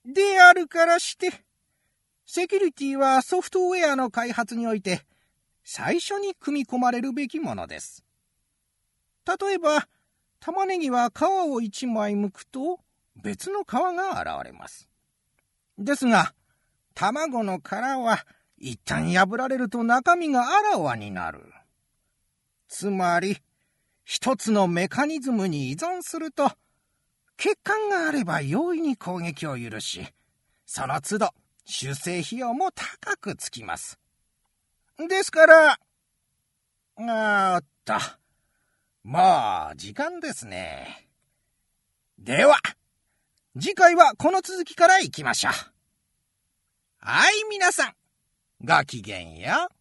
であるからして、セキュリティはソフトウェアの開発において最初に組み込まれるべきものです。例えば、玉ねぎは皮を一枚剥くと別の皮が現れます。ですが、卵の殻は一旦破られると中身があらわになる。つまり、一つのメカニズムに依存すると、欠陥があれば容易に攻撃を許し、その都度修正費用も高くつきます。ですから、もう時間ですね。では、次回はこの続きからいきましょう。はい、皆さん、ごきげんよう。